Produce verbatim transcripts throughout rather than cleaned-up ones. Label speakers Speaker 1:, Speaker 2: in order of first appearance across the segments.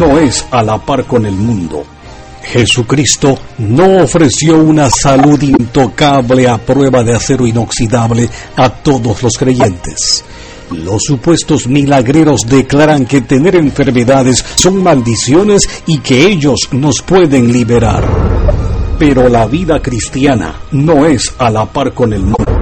Speaker 1: no es a la par con el mundo. Jesucristo no ofreció una salud intocable a prueba de acero inoxidable a todos los creyentes. Los supuestos milagreros declaran que tener enfermedades son maldiciones y que ellos nos pueden liberar. Pero la vida cristiana no es a la par con el mundo.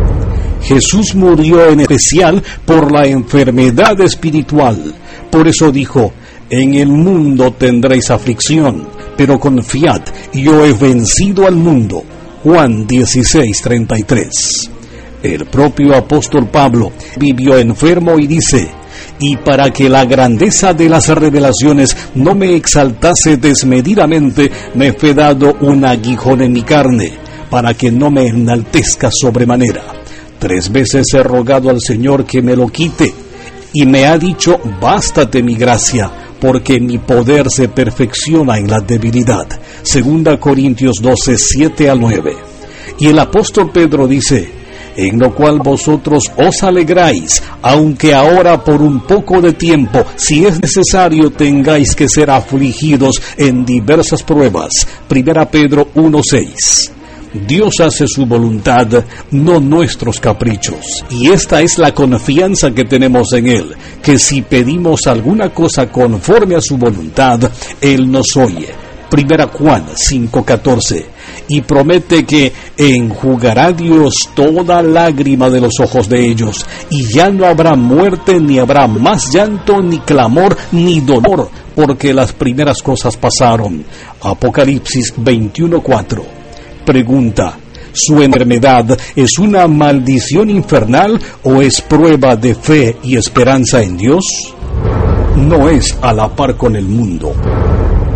Speaker 1: Jesús murió en especial por la enfermedad espiritual. Por eso dijo: en el mundo tendréis aflicción, pero confiad, yo he vencido al mundo. Juan dieciséis, treinta y tres. El propio apóstol Pablo vivió enfermo y dice: y para que la grandeza de las revelaciones no me exaltase desmedidamente, me fue dado un aguijón en mi carne, para que no me enaltezca sobremanera. Tres veces he rogado al Señor que me lo quite, y me ha dicho: bástate mi gracia, porque mi poder se perfecciona en la debilidad. Segunda Corintios doce, siete al nueve. Y el apóstol Pedro dice: en lo cual vosotros os alegráis, aunque ahora por un poco de tiempo, si es necesario, tengáis que ser afligidos en diversas pruebas. Primera Pedro uno, seis. Dios hace su voluntad, no nuestros caprichos. Y esta es la confianza que tenemos en Él, que si pedimos alguna cosa conforme a su voluntad, Él nos oye. Primera Juan cinco, catorce. Y promete que enjugará Dios toda lágrima de los ojos de ellos, y ya no habrá muerte, ni habrá más llanto, ni clamor, ni dolor, porque las primeras cosas pasaron. Apocalipsis veintiuno, cuatro. Pregunta: ¿su enfermedad es una maldición infernal o es prueba de fe y esperanza en Dios? No es a la par con el mundo.